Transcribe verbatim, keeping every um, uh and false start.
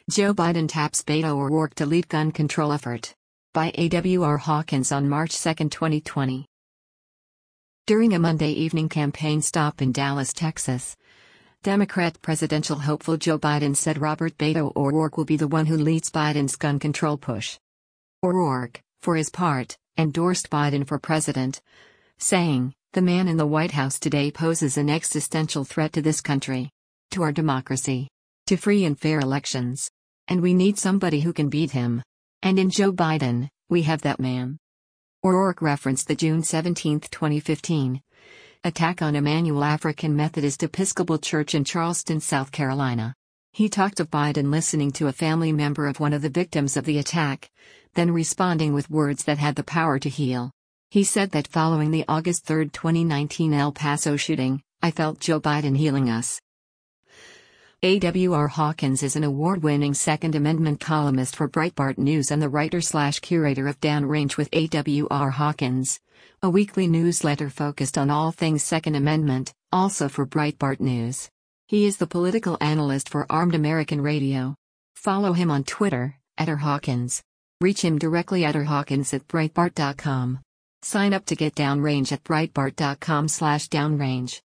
Joe Biden taps Beto O'Rourke to lead gun control effort. By A W R Hawkins on March second, twenty twenty. During a Monday evening campaign stop in Dallas, Texas, Democrat presidential hopeful Joe Biden said Robert Beto O'Rourke will be the one who leads Biden's gun control push. O'Rourke, for his part, endorsed Biden for president, saying, "The man in the White House today poses an existential threat to this country, to our democracy, to free and fair elections. And we need somebody who can beat him. And in Joe Biden, we have that man." O'Rourke referenced the June seventeenth, twenty fifteen, attack on Emanuel African Methodist Episcopal Church in Charleston, South Carolina. He talked of Biden listening to a family member of one of the victims of the attack, then responding with words that had the power to heal. He said that following the August third, twenty nineteen El Paso shooting, "I felt Joe Biden healing us." A W R Hawkins is an award-winning Second Amendment columnist for Breitbart News and the writer-slash-curator of Downrange with A W R Hawkins, a weekly newsletter focused on all things Second Amendment, also for Breitbart News. He is the political analyst for Armed American Radio. Follow him on Twitter, at R Hawkins. Reach him directly at rhawkins at breitbart dot com. Sign up to get Downrange at breitbart dot com slash downrange.